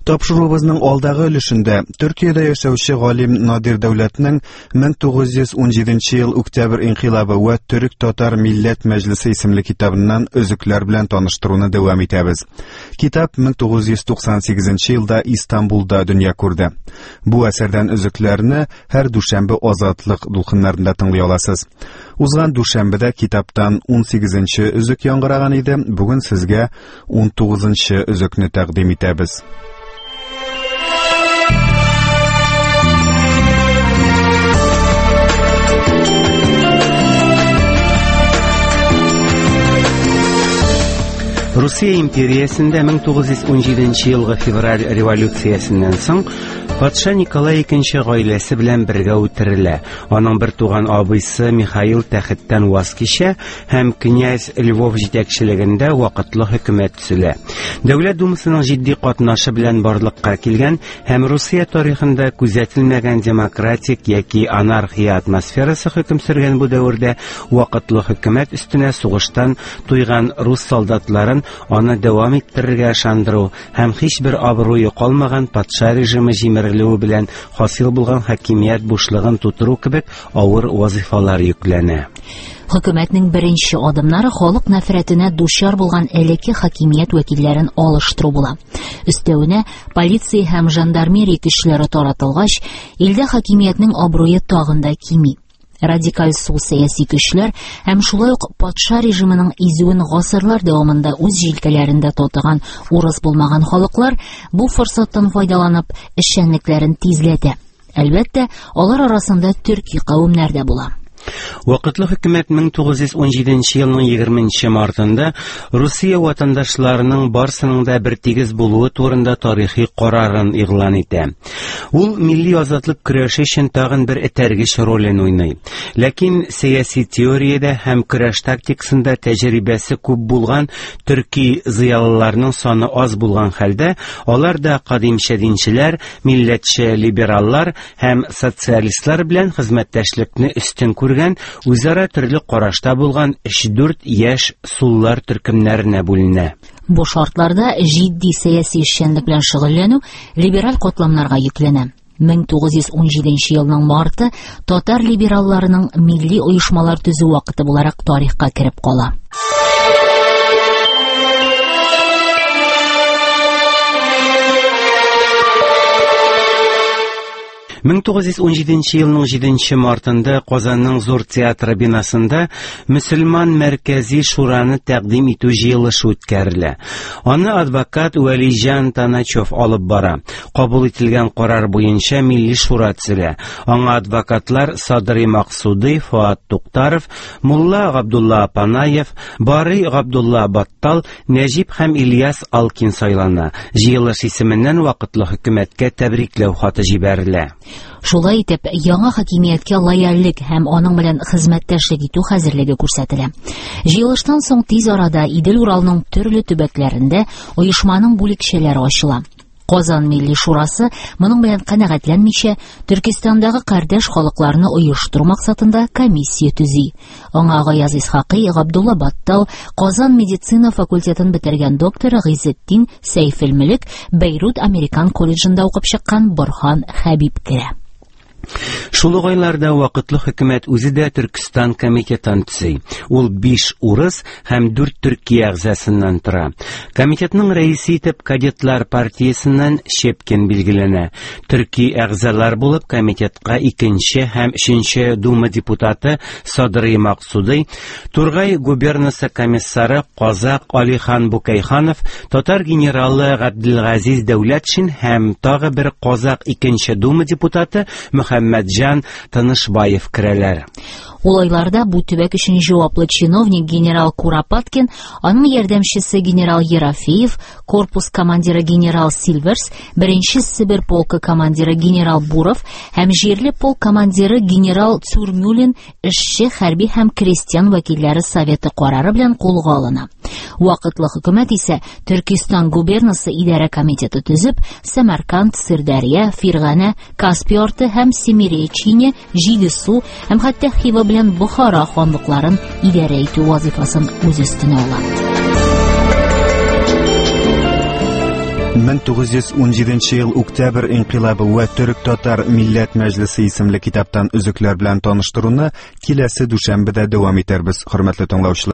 Тапшыруыбызның алдагы өлешендә Төркиядә яшәүче галим Надир Дәүләтнең 1917 ел Октябрь инкыйлабы ва Төрек-Татар Милләт Мәҗлесе исемле китабыннан өзекләр белән таныштыруны дәвам итәбез. Китап 1998 елда Истанбулда дөнья күрде. Бу әсәрдән өзекләрне һәр дүшәмбе азатлык дулкыннарында тыңлый аласыз. Узган дүшәмбедә китаптан 18-нче өзек яңгыраган иде. Бүген сезгә 19-нчы өзекне тәкъдим итәбез. Русия империясында 1917 елгы февраль революциясеннән соң патша Николай II гаиләсе белән бергә үтерелә. Аның бер туган абыйсы Михаил тәхеттән ваз кичә һәм князь Львов җитәкчелегендә вакытлы хөкүмәт төзелә. Дәүләт думасының җитди катнашы белән барлыкка килгән һәм Русия тарихында күзәтелмәгән демократик яки анархия атмосферасы хөкем сөргән бу дәвердә вакытлы хөкүмәт өстенә сугыштан туйган рус солдатларын аны дәвам иттерергә ышандыру һәм һичбер абруе калмаган патша режимы җимерелүе белән хасил булган хакимият бушлыгын тутыру кебек авыр вазифалар йөкләнә. Хөкүмәтнең беренче адымнары халык нәфрәтенә дучар булган элекке хакимият вәкилләрен алыштыру була. Өстәвенә полиция һәм жандармерия көчләре таратылгач, илдә хакимиятнең абруе тагын да кими. Радикаль сул сәяси көчләр һәм шулай ук патша режимының изүен гасырлар дәвамында үз җилкәләрендә тотыган урыс булмаган халыклар бу форсаттан файдаланып эшчәнлекләрен тизләтә. Әлбәттә, алар арасында төрки кавемнәр дә була. Вакытлы хөкүмәт 1917 елның 20 мартында Русия ватандашларының барсының да бер тигез булуы турында тарихи карарын игълан итә. Ул милли азатлык көрәше өчен тагын бер этәргеч ролен уйный. Ләкин сәяси теориядә һәм көрәш тактикасында тәҗрибәсе күп булган төрки зыялыларның саны аз булган хәлдә, алар да кадимчә динчеләр, милләтче либераллар һәм социалистлар белән хезмәттәшлекне өстен үзара төрле карашта булган 3-4 яшь суллар төркемнәренә бүленә. Бу шартларда җитди сәяси эшчәнлек белән шөгыльләнү либераль катламнарга йөкләнә. 1917 елның марты татар либералларының милли оешмалар төзү вакыты буларак тарихка кереп кала. 1917 елның 7 мартында Казанның Зур театры бинасында Мөселман мәркәзи шураны тәкъдим итү җыелышы үткәрелә. Аны адвокат Вәлиҗан Таначев алып бара. Кабул ителгән карар буенча милли шура төзелә. Аңа адвокатлар Садри Максуди, Фуат Туктаров, Мулла Габдулла Апанаев, Барый Габдулла Баттал, Нәҗип һәм Ильяс Алкин сайлана. Җыелыш исеменнән вакытлы хөкүмәткә тәбрикләү хаты җибәрелә. Шулай итеп, яңа хакимияткә лояльлек һәм аның белән хезмәттәшлек итү хәзерлеге күрсәтелә. Җыелыштан соң тиз арада Идел-Уралның төрле төбәкләрендә оешманың бүлекчәләре ачыла. Казан Милли шурасы моның белән канәгатьләнмичә, Төркистандагы кардәш халыкларны оештыру максатында комиссия төзи. Аңа Гаяз Исхакый, Габдулла Баттал, Казан медицина факультетын бетергән доктор Гыйзетдин Сәйфелмелек, Бейрут Американ колледжында укып чыккан Борхан Хәбиб керә. Шул угайларда вакытлы хөкүмәт үзе дә Төркстан комитетын төзи. Ул 5 урыс һәм 4 Төркия әгъзасыннан тора. Комитетның рәисе итеп кадетлар партиясыннан Шепкин билгеләнә. Төрки әгъзалар булып комитетка 2 һәм 3 дума депутаты Садри Максуди, Тургай губернасы комиссары Казак Алихан Букайханов, татар генералы Габделгазиз Дәүләтшин һәм тагы бер Казак 2 дума депутаты Мөхәммәтҗан Тынышбаев керәләр. Ул айларда бу төбәк өчен җаваплы чиновник генерал Куропаткин, аның ярдәмчесе генерал Ерофеев, корпус командиры генерал Сильверс, 1-нче Сибир полкы командиры генерал Буров һәм җирле полк командиры генерал Цурмюлин эшче, хәрби һәм крестьян вәкилләре советы карары белән кулга алына. Вакытлы хөкүмәт исә Төркистан губернасы идарә комитеты төзеп, Самарканд, Сырдарья, Фиргана, Каспий арты һәм Семиречине, Җидесу һәм хәтта Хива белән Бухара ханлыкларын идарә итү вазифасын үз өстенә ала. 1917 ел Октябрь инкыйлабы ва Төрек-Татар Милләт Мәҗлесе исемле китаптан үзекләр белән таныштыруны киләсе дүшәмбедә дәвам итәрбез, хөрмәтле тыңлаучылар.